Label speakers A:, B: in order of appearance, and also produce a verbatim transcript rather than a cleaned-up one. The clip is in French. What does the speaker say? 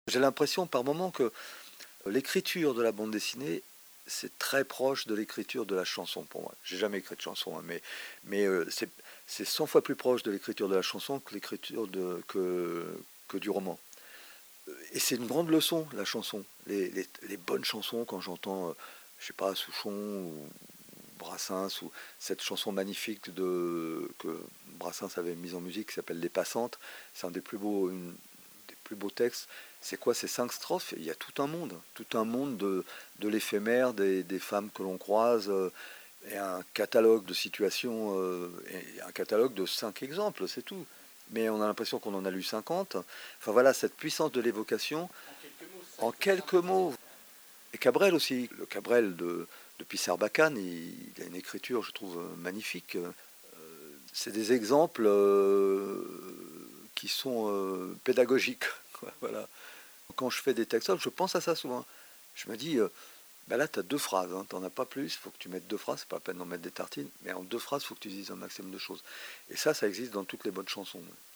A: J'ai l'impression par moment que l'écriture de la bande dessinée, c'est très proche de l'écriture de la chanson pour moi. J'ai jamais écrit de chanson, hein, mais, mais euh, c'est, c'est cent fois plus proche de l'écriture de la chanson que l'écriture de, que, que du roman. Et c'est une grande leçon, la chanson. Les, les, les bonnes chansons, quand j'entends, euh, je sais pas, Souchon ou Brassens, ou cette chanson magnifique de, que Brassens avait mise en musique qui s'appelle Les Passantes, c'est un des plus beaux, une, des plus beaux textes. C'est quoi ces cinq strophes? Il y a tout un monde, tout un monde de, de l'éphémère, des, des femmes que l'on croise, euh, et un catalogue de situations, euh, et un catalogue de cinq exemples, c'est tout. Mais on a l'impression qu'on en a lu cinquante. Enfin voilà, cette puissance de l'évocation en quelques mots. Et Cabrel aussi, le Cabrel de, de Pissarr-Bacane, il, il a une écriture, je trouve, magnifique. Euh, c'est des exemples euh, qui sont euh, pédagogiques. Voilà. Quand je fais des textes, je pense à ça souvent. Je me dis, euh, ben là, tu as deux phrases, hein, tu n'en as pas plus, il faut que tu mettes deux phrases, c'est pas la peine d'en mettre des tartines, mais en deux phrases, il faut que tu dises un maximum de choses. Et ça, ça existe dans toutes les bonnes chansons.